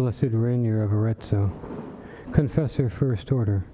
Blessed Rainier of Arezzo, Confessor First Order.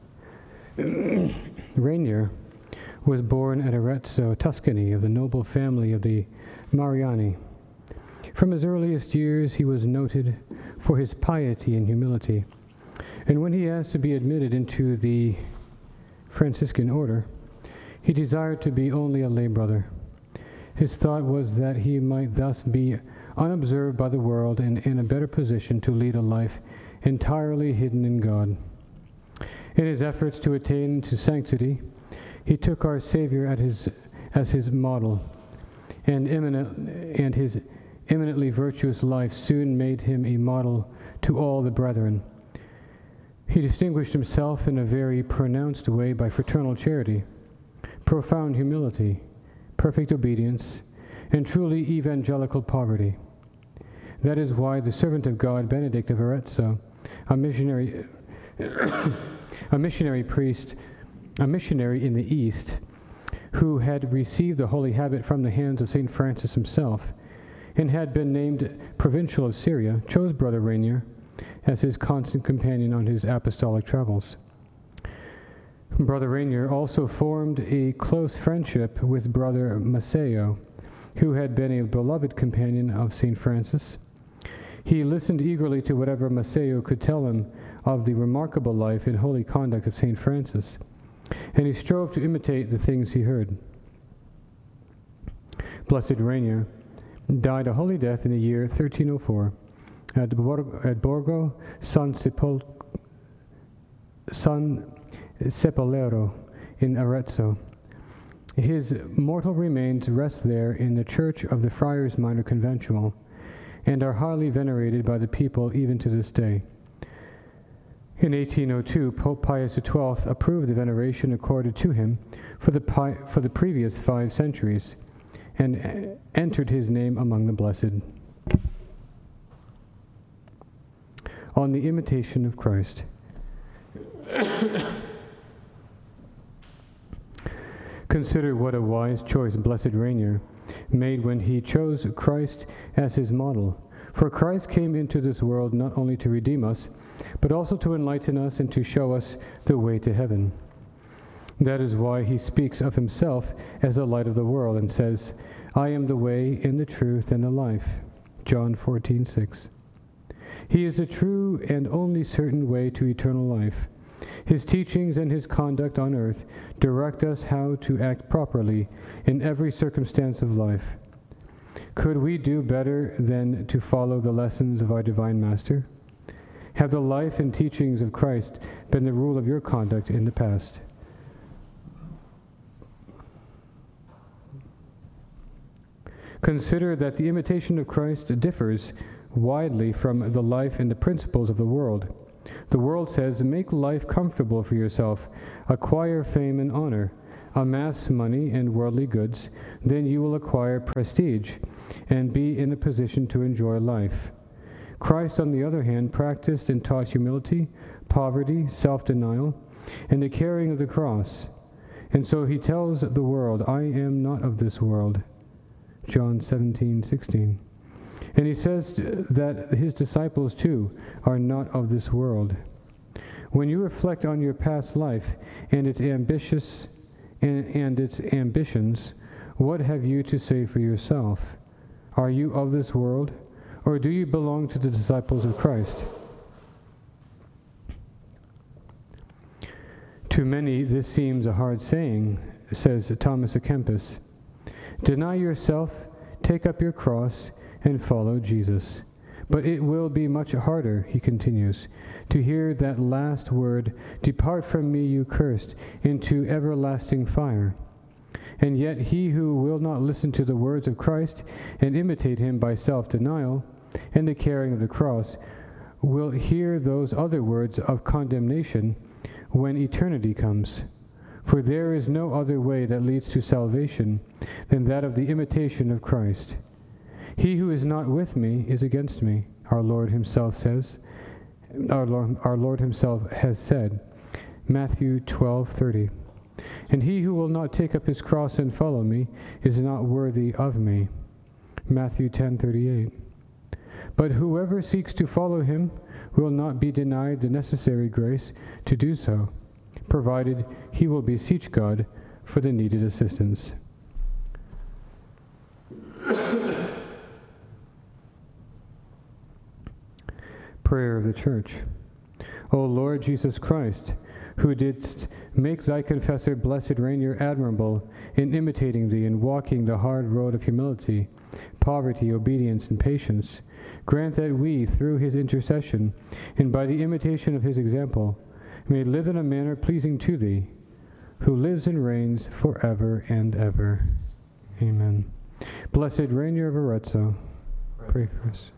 Rainier was born at Arezzo, Tuscany, of the noble family of the Mariani. From his earliest years he was noted for his piety and humility, and when he asked to be admitted into the Franciscan order, he desired to be only a lay brother. His thought was that he might thus be unobserved by the world and in a better position to lead a life entirely hidden in God. In his efforts to attain to sanctity, he took our Savior as his model, and his eminently virtuous life soon made him a model to all the brethren. He distinguished himself in a very pronounced way by fraternal charity, profound humility, perfect obedience, and truly evangelical poverty. That is why the servant of God, Benedict of Arezzo, a missionary priest, a missionary in the East, who had received the holy habit from the hands of St. Francis himself, and had been named provincial of Syria, chose Brother Rainier as his constant companion on his apostolic travels. Brother Rainier also formed a close friendship with Brother Maceo, who had been a beloved companion of St. Francis. He listened eagerly to whatever Maceo could tell him of the remarkable life and holy conduct of St. Francis, and he strove to imitate the things he heard. Blessed Rainier died a holy death in the year 1304 at Borgo San Sepolcro in Arezzo. His mortal remains rest there in the Church of the Friars Minor Conventual, and are highly venerated by the people even to this day. In 1802, Pope Pius XII approved the veneration accorded to him for the previous 5 centuries, and entered his name among the blessed. On the imitation of Christ. Consider what a wise choice Blessed Rainier made when he chose Christ as his model. For Christ came into this world not only to redeem us, but also to enlighten us and to show us the way to heaven. That is why he speaks of himself as the light of the world and says, I am the way and the truth and the life. John 14:6. He is the true and only certain way to eternal life. His teachings and his conduct on earth direct us how to act properly in every circumstance of life. Could we do better than to follow the lessons of our Divine Master? Have the life and teachings of Christ been the rule of your conduct in the past? Consider that the imitation of Christ differs widely from the life and the principles of the world. The world says, make life comfortable for yourself, acquire fame and honor, amass money and worldly goods, then you will acquire prestige and be in a position to enjoy life. Christ, on the other hand, practiced and taught humility, poverty, self-denial, and the carrying of the cross. And so he tells the world, I am not of this world. John 17:16. And he says that his disciples, too, are not of this world. When you reflect on your past life and its ambitions, what have you to say for yourself? Are you of this world, or do you belong to the disciples of Christ? To many this seems a hard saying, says Thomas à Kempis. Deny yourself, take up your cross, and follow Jesus. But it will be much harder, he continues, to hear that last word, depart from me, you cursed, into everlasting fire. And yet he who will not listen to the words of Christ and imitate him by self-denial and the carrying of the cross will hear those other words of condemnation when eternity comes. For there is no other way that leads to salvation than that of the imitation of Christ. He who is not with me is against me, our Lord himself says. Our Lord himself has said, Matthew 12:30. And he who will not take up his cross and follow me is not worthy of me. Matthew 10:38. But whoever seeks to follow him will not be denied the necessary grace to do so, provided he will beseech God for the needed assistance. Prayer of the Church. O Lord Jesus Christ, who didst make thy confessor, blessed Rainier, admirable in imitating thee and walking the hard road of humility, poverty, obedience, and patience, grant that we, through his intercession, and by the imitation of his example, may live in a manner pleasing to thee, who lives and reigns forever and ever. Amen. Blessed Rainier of Arezzo, pray for us.